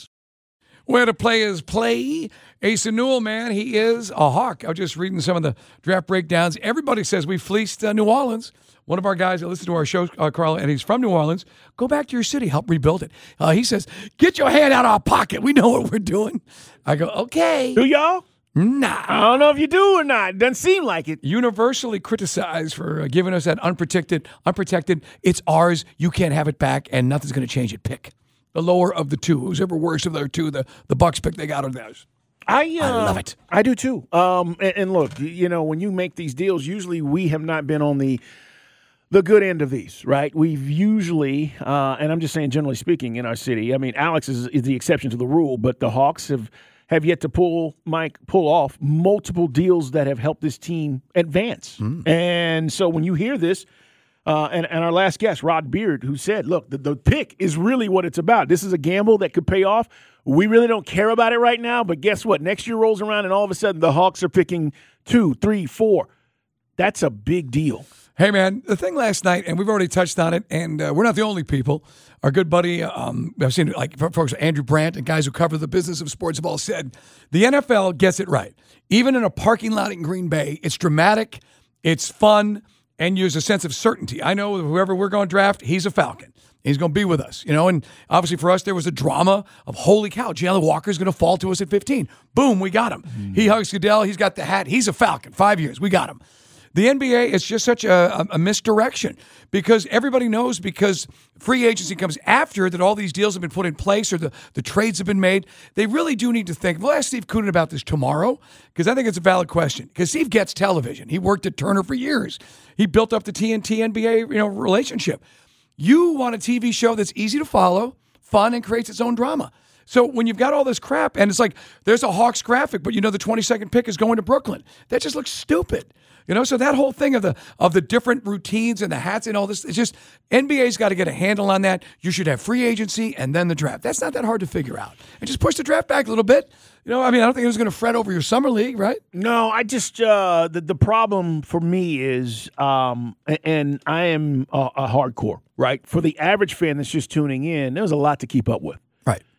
Where the players play. Asa Newell, man, he is a Hawk. I was just reading some of the draft breakdowns. Everybody says we fleeced uh, New Orleans. One of our guys that listens to our show, uh, Carl, and he's from New Orleans. Go back to your city, help rebuild it. Uh, he says, get your hand out of our pocket. We know what we're doing. I go, okay. Do y'all? Nah. I don't know if you do or not. Doesn't seem like it. Universally criticized for uh, giving us that unprotected, unprotected, it's ours, you can't have it back, and nothing's going to change it pick. The lower of the two. Who's ever worse of the two, the, the Bucks pick they got on theirs. I, uh, I love it. I do too. Um, and, and look, you know, when you make these deals, usually we have not been on the the good end of these, right? We've usually, uh, and I'm just saying generally speaking in our city, I mean, Alex is, is the exception to the rule, but the Hawks have, have yet to pull, Mike, pull off multiple deals that have helped this team advance. Mm. And so when you hear this, Uh, and, and our last guest, Rod Beard, who said, look, the, the pick is really what it's about. This is a gamble that could pay off. We really don't care about it right now, but guess what? Next year rolls around, and all of a sudden the Hawks are picking two, three, four. That's a big deal. Hey, man, the thing last night, and we've already touched on it, and uh, we're not the only people. Our good buddy, um, I've seen like folks, Andrew Brandt, and guys who cover the business of sports have all said, the N F L gets it right. Even in a parking lot in Green Bay, it's dramatic, it's fun, and use a sense of certainty. I know whoever we're going to draft, he's a Falcon. He's going to be with us, you know. And obviously for us, there was a drama of, holy cow, Jalen Walker's going to fall to us at fifteen. Boom, we got him. Mm. He hugs Goodell. He's got the hat. He's a Falcon. Five years, we got him. The N B A is just such a, a, a misdirection because everybody knows because free agency comes after that all these deals have been put in place or the, the trades have been made. They really do need to think. We'll ask Steve Koonin about this tomorrow because I think it's a valid question because Steve gets television. He worked at Turner for years. He built up the T N T N B A you know, relationship. You want a T V show that's easy to follow, fun, and creates its own drama. So when you've got all this crap and it's like there's a Hawks graphic, but you know the twenty-second pick is going to Brooklyn. That just looks stupid. You know, so that whole thing of the of the different routines and the hats and all this, it's just N B A's got to get a handle on that. You should have free agency and then the draft. That's not that hard to figure out. And just push the draft back a little bit. You know, I mean, I don't think it was going to fret over your summer league, right? No, I just uh, the the problem for me is, um, and I am a, a hardcore, right? For the average fan that's just tuning in, there's a lot to keep up with. Right.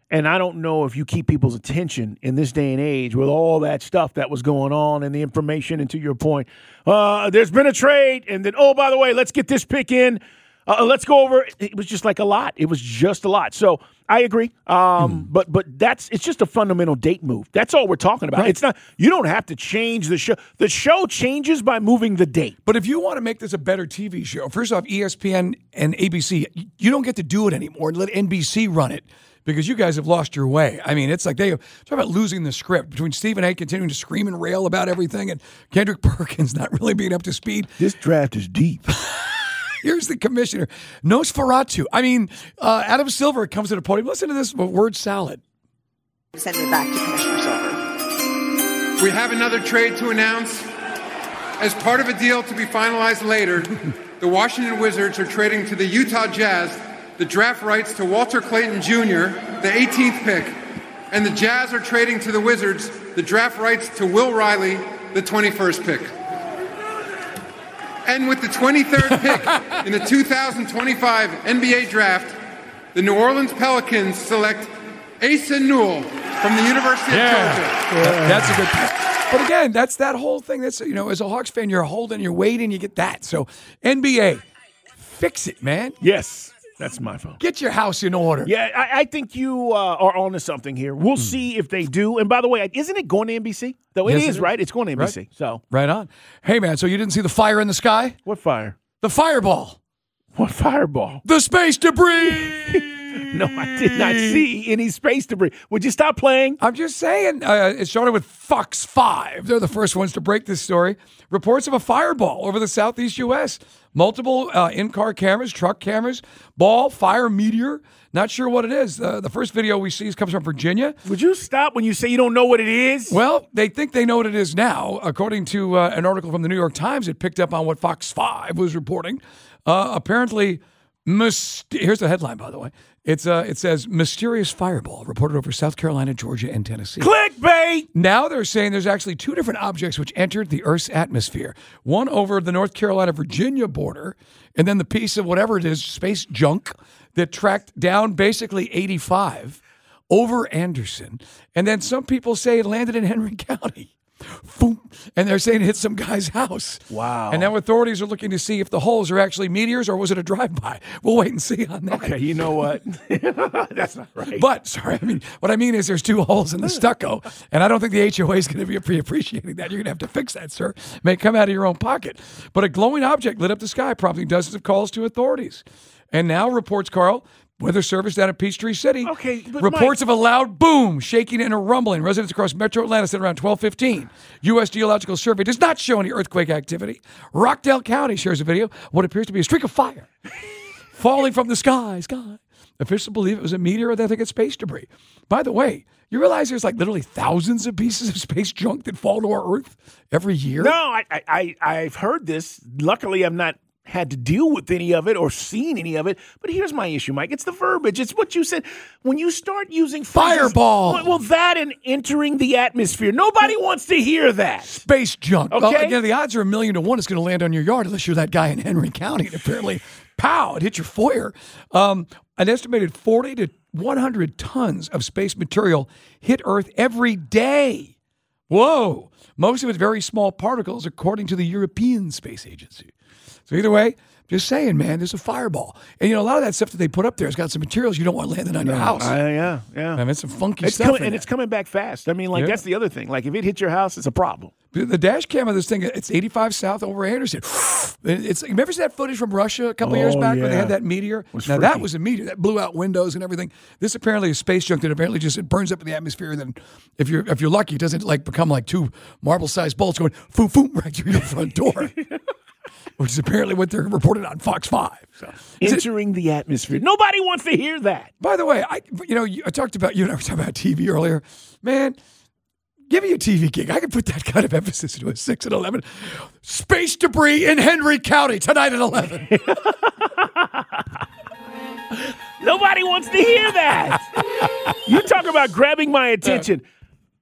And I don't know if you keep people's attention in this day and age with all that stuff that was going on and the information. And to your point, uh, there's been a trade. And then, oh, by the way, let's get this pick in. Uh, let's go over. It was just like a lot. It was just a lot. So I agree. Um, mm. But but that's it's just a fundamental date move. That's all we're talking about. Right. It's not. You don't have to change the show. The show changes by moving the date. But if you want to make this a better T V show, first off, E S P N and A B C, you don't get to do it anymore. Let N B C run it. Because you guys have lost your way. I mean, it's like they talk about losing the script between Stephen A. continuing to scream and rail about everything and Kendrick Perkins not really being up to speed. This draft is deep. Here's the commissioner, Nosferatu. I mean, uh, Adam Silver comes to the podium. Listen to this word salad. Send it back to Commissioner Silver. We have another trade to announce. As part of a deal to be finalized later, the Washington Wizards are trading to the Utah Jazz the draft rights to Walter Clayton Junior, the eighteenth pick, and the Jazz are trading to the Wizards the draft rights to Will Riley, the twenty-first pick. And with the twenty-third pick in the two thousand twenty-five N B A Draft, the New Orleans Pelicans select Asa Newell from the University of yeah. Georgia. Yeah. That's a good pick. But again, that's that whole thing. That's, you know, as a Hawks fan, you're holding, you're waiting, you get that. So N B A, fix it, man. Yes. That's my phone. Get your house in order. Yeah, I, I think you uh, are onto something here. We'll mm. see if they do. And by the way, isn't it going to N B C? Though it yes, is, it is, right? It's going to N B C. Right. So right on. Hey, man, so you didn't see the fire in the sky? What fire? The fireball. What fireball? The space debris. No, I did not see any space debris. Would you stop playing? I'm just saying. Uh, it started with Fox five. They're the first ones to break this story. Reports of a fireball over the southeast U S Multiple uh, in-car cameras, truck cameras, ball, fire, meteor. Not sure what it is. Uh, the first video we see comes from Virginia. Would you stop when you say you don't know what it is? Well, they think they know what it is now. According to uh, an article from the New York Times, it picked up on what Fox five was reporting. Uh, apparently, myst- here's the headline, by the way. It's uh, it says, mysterious fireball reported over South Carolina, Georgia, and Tennessee. Clickbait! Now they're saying there's actually two different objects which entered the Earth's atmosphere. One over the North Carolina-Virginia border, and then the piece of whatever it is, space junk, that tracked down basically eighty-five over Anderson. And then some people say it landed in Henry County. Boom. And they're saying it hit some guy's house. Wow. And now authorities are looking to see if the holes are actually meteors or was it a drive-by. We'll wait and see on that. Okay, you know what? That's not right. But, sorry, I mean, what I mean is there's two holes in the stucco, and I don't think the H O A is going to be appreciating that. You're going to have to fix that, sir. It may come out of your own pocket. But a glowing object lit up the sky, prompting dozens of calls to authorities. And now reports, Carl, Weather Service down at Peachtree City. Okay, but reports Mike, of a loud boom, shaking and a rumbling. Residents across Metro Atlanta said around twelve fifteen. U S Geological Survey does not show any earthquake activity. Rockdale County shares a video of what appears to be a streak of fire falling from the sky. Sky. Officials believe it was a meteor or they think it's space debris. By the way, you realize there's like literally thousands of pieces of space junk that fall to our Earth every year? No, I, I, I've heard this. Luckily, I'm not had to deal with any of it or seen any of it. But here's my issue, Mike. It's the verbiage. It's what you said. When you start using phrases, fireball. Well, that and entering the atmosphere. Nobody wants to hear that. Space junk. Okay. Well, again, the odds are a million to one it's going to land on your yard unless you're that guy in Henry County. And apparently, pow, it hit your foyer. Um, an estimated forty to one hundred tons of space material hit Earth every day. Whoa. Most of it's very small particles, according to the European Space Agency. So either way, just saying, man, there's a fireball. And, you know, a lot of that stuff that they put up there has got some materials you don't want landing on your house. Uh, yeah, yeah. I mean, it's some funky it's stuff. Coming, in and that. it's coming back fast. I mean, like, Yeah. that's the other thing. Like, if it hits your house, it's a problem. The, the dash cam of this thing, it's eighty-five south over Anderson. It's, remember that footage from Russia a couple Oh, years back yeah. where they had that meteor? Was Now, that freaky. was a meteor that blew out windows and everything. This apparently is space junk that apparently just it burns up in the atmosphere. And then if you're if you're lucky, it doesn't like become like two marble-sized bolts going foom, foom, right through your front door. Which is apparently what they're reported on Fox five. So, Entering the atmosphere. Nobody wants to hear that. By the way, I you know I talked about you and I were talking about T V earlier. Man, give me a T V gig. I can put that kind of emphasis into a six and eleven. Space debris in Henry County tonight at eleven. Nobody wants to hear that. You talk about grabbing my attention.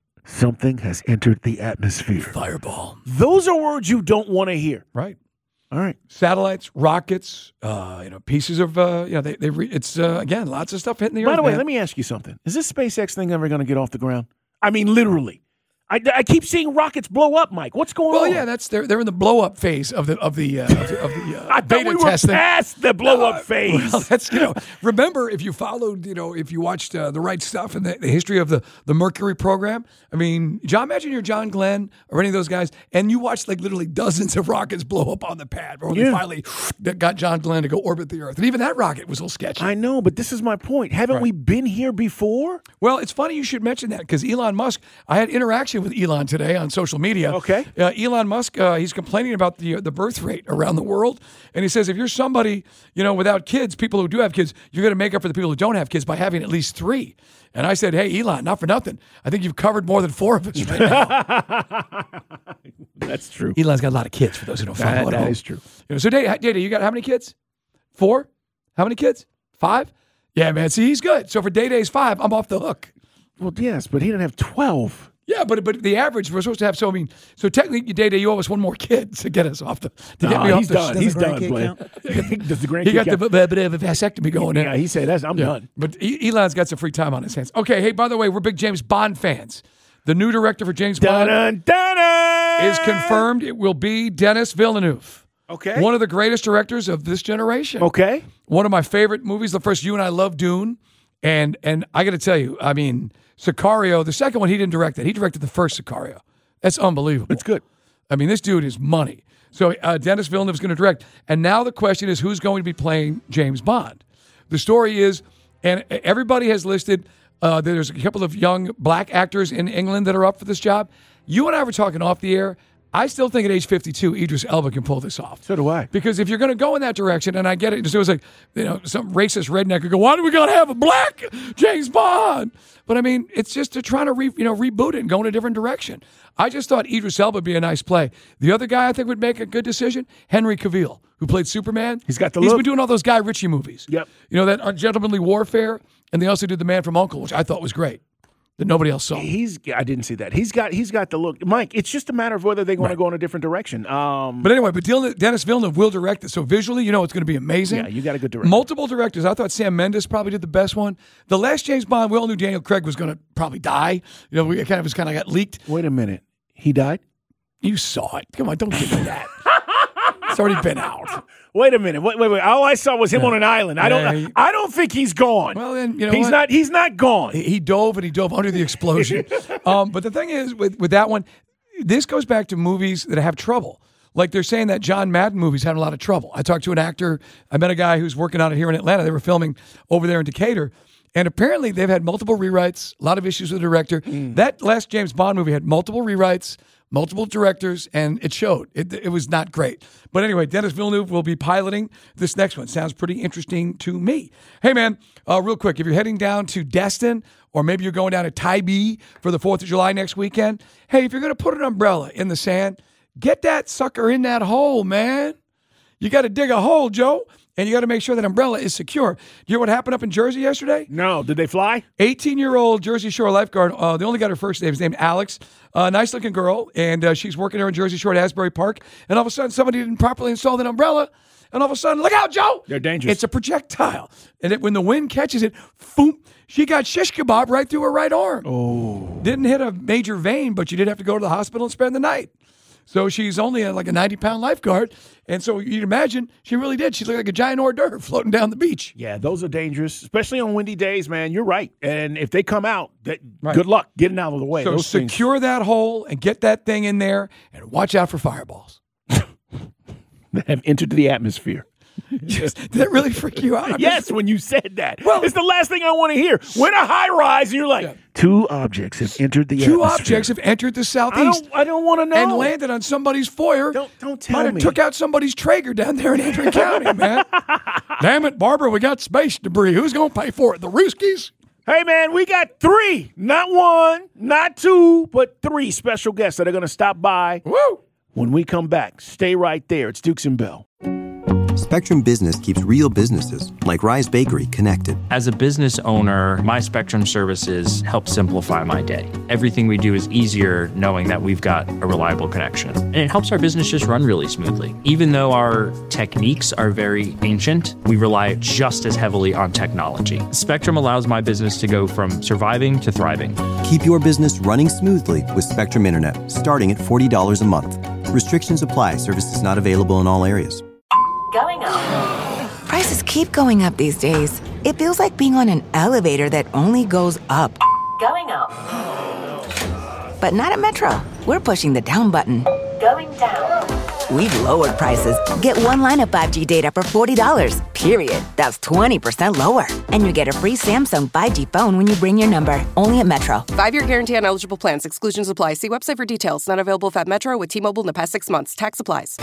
Something has entered the atmosphere. Fireball. Those are words you don't want to hear. Right. All right. Satellites, rockets, uh, you know, pieces of, uh, you know, they, they re- it's, uh, again, lots of stuff hitting the By earth. the way, man. let me ask you something. Is this SpaceX thing ever going to get off the ground? I mean, literally. I, I keep seeing rockets blow up, Mike. What's going Well, on? yeah, that's they're they're in the blow up phase of the of the uh, of the, of the uh, I thought beta we were testing. past the blow up Uh, phase. Well, that's you know. Remember, if you followed, you know, if you watched uh, the right stuff and the, the history of the the Mercury program. I mean, John, imagine you're John Glenn or any of those guys, and you watched like literally dozens of rockets blow up on the pad before Yeah. they finally got John Glenn to go orbit the Earth, and even that rocket was a little sketchy. I know, but this is my point. Haven't Right. we been here before? Well, it's funny you should mention that because Elon Musk, I had interaction with Elon today on social media. Okay. Uh, Elon Musk, uh, he's complaining about the uh, the birth rate around the world. And he says if you're somebody, you know, without kids, people who do have kids, you're going to make up for the people who don't have kids by having at least three. And I said, hey, Elon, not for nothing. I think you've covered more than four of us right now. That's true. Elon's got a lot of kids, for those who don't follow That, at that home. is true. You know, so, Data, Data, you got how many kids? Four? How many kids? Five? Yeah, man. See, he's good. So for Day Day's five, I'm off the hook. Well, yes, but he didn't have twelve. Yeah, but but the average we're supposed to have. So I mean, so technically, Day Day, you owe us one more kid to get us off the. To get Nah, me off he's the done. He's done, grandkid Blaine. count? Does the grandkid He got count? the b- bit of a vasectomy going in. Yeah, he said, That's, I'm Yeah. done. But E- Elon's got some free time on his hands. Okay, hey, by the way, we're big James Bond fans. The new director for James Bond Dun, dun, dun. is confirmed. It will be Denis Villeneuve. Okay. One of the greatest directors of this generation. Okay. One of my favorite movies. The first, you and I love Dune. And and I got to tell you, I mean, Sicario, the second one, he didn't direct it. He directed the first Sicario. That's unbelievable. It's good. I mean, this dude is money. So uh, Denis Villeneuve is going to direct. And now the question is, who's going to be playing James Bond? The story is, and everybody has listed, uh, there's a couple of young black actors in England that are up for this job. You and I were talking off the air. I still think at age fifty-two, Idris Elba can pull this off. So do I. Because if you're going to go in that direction, and I get it, it was like, you know, some racist redneck could go, why do we got to have a black James Bond? But I mean, it's just they're trying to re, you know, reboot it and go in a different direction. I just thought Idris Elba would be a nice play. The other guy I think would make a good decision, Henry Cavill, who played Superman. He's got the He's look. been doing all those Guy Ritchie movies. Yep. You know, that Ungentlemanly Warfare, and they also did The Man from U N C L E, which I thought was great, that nobody else saw. He's. I didn't see that. He's got. He's got the look, Mike. It's just a matter of whether they want to go in a different direction. Um, But anyway, but Dylan- Denis Villeneuve will direct it. So visually, you know it's going to be amazing. Yeah, you got a good director. Multiple directors. I thought Sam Mendes probably did the best one. The last James Bond, we all knew Daniel Craig was going to probably die. You know, we kind of was kind of got leaked. Wait a minute. He died? You saw it. Come on, don't give me that. It's already been out. Wait a minute. Wait, wait, wait. All I saw was him on an island. I don't. Yeah, he- I don't think he's gone. Well, then you know he's what? not. He's not gone. He, he dove and he dove under the explosion. um, but the thing is, with with that one, this goes back to movies that have trouble. Like they're saying that John Madden movies had a lot of trouble. I talked to an actor. I met a guy who's working on it here in Atlanta. They were filming over there in Decatur. And apparently they've had multiple rewrites, a lot of issues with the director. Mm. That last James Bond movie had multiple rewrites, multiple directors, and it showed. It, it was not great. But anyway, Denis Villeneuve will be piloting this next one. Sounds pretty interesting to me. Hey, man, uh, real quick, if you're heading down to Destin, or maybe you're going down to Tybee for the fourth of July next weekend, hey, if you're going to put an umbrella in the sand, get that sucker in that hole, man. You got to dig a hole, Joe. And you got to make sure that umbrella is secure. Do you know what happened up in Jersey yesterday? No. Did they fly? eighteen-year-old Jersey Shore lifeguard. Uh, they only got her first name. His name Alex. Uh, nice-looking girl. And uh, she's working there in Jersey Shore at Asbury Park. And all of a sudden, somebody didn't properly install that umbrella. And all of a sudden, look out, Joe! They're dangerous. It's a projectile. And it, when the wind catches it, boom, she got shish kebab right through her right arm. Oh. Didn't hit a major vein, but she did have to go to the hospital and spend the night. So she's only a, like a ninety-pound lifeguard. And so you'd imagine she really did. She looked like a giant hors d'oeuvre floating down the beach. Yeah, those are dangerous, especially on windy days, man. You're right. And if they come out, that, Right. good luck getting out of the way. So Those things- secure that hole and get that thing in there and watch out for fireballs. that have entered the atmosphere. Just, did that really freak you out? I'm yes, just- when you said that. Well, it's the last thing I want to hear. We're in a high rise, and you're like, Yeah. two objects have entered the Two atmosphere. objects have entered the I southeast don't, I don't want to know. and landed on somebody's foyer. Don't, don't tell Might have me. took out somebody's Traeger down there in Antrim County, man. Damn it, Barbara, we got space debris. Who's going to pay for it? The Rooskies? Hey, man, we got three, not one, not two, but three special guests that are going to stop by Woo! when we come back. Stay right there. It's Dukes and Bell. Spectrum Business keeps real businesses, like Rise Bakery, connected. As a business owner, my Spectrum services help simplify my day. Everything we do is easier knowing that we've got a reliable connection. And it helps our business just run really smoothly. Even though our techniques are very ancient, we rely just as heavily on technology. Spectrum allows my business to go from surviving to thriving. Keep your business running smoothly with Spectrum Internet, starting at forty dollars a month. Restrictions apply. Services not available in all areas. Going up. Prices keep going up these days. It feels like being on an elevator that only goes up. Going up. But not at Metro. We're pushing the down button. Going down. We've lowered prices. Get one line of five G data for forty dollars, period. That's twenty percent lower. And you get a free Samsung five G phone when you bring your number. Only at Metro. Five-year guarantee on eligible plans. Exclusions apply. See website for details. Not available if at Metro with T-Mobile in the past six months. Tax applies.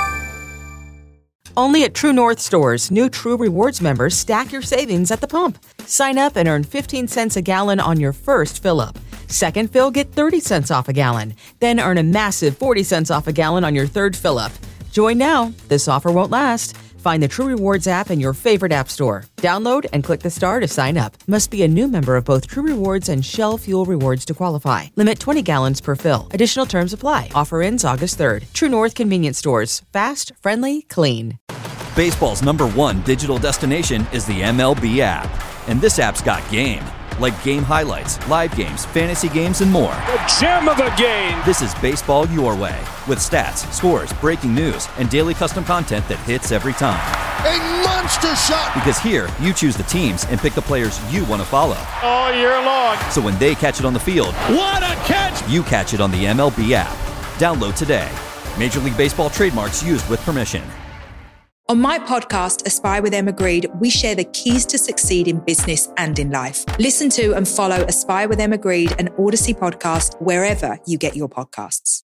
Only at True North stores, new True Rewards members stack your savings at the pump. Sign up and earn fifteen cents a gallon on your first fill-up. Second fill, get thirty cents off a gallon. Then earn a massive forty cents off a gallon on your third fill-up. Join now. This offer won't last. Find the True Rewards app in your favorite app store. Download and click the star to sign up. Must be a new member of both True Rewards and Shell Fuel Rewards to qualify. Limit twenty gallons per fill. Additional terms apply. Offer ends August third. True North Convenience Stores. Fast, friendly, clean. Baseball's number one digital destination is the M L B app. And this app's got game. Like game highlights, live games, fantasy games, and more. The gem of the game! This is baseball your way. With stats, scores, breaking news, and daily custom content that hits every time. A monster shot! Because here, you choose the teams and pick the players you want to follow. All year long. So when they catch it on the field, what a catch! You catch it on the M L B app. Download today. Major League Baseball trademarks used with permission. On my podcast, Aspire with Emma Grede, we share the keys to succeed in business and in life. Listen to and follow Aspire with Emma Grede, an Odyssey podcast, wherever you get your podcasts.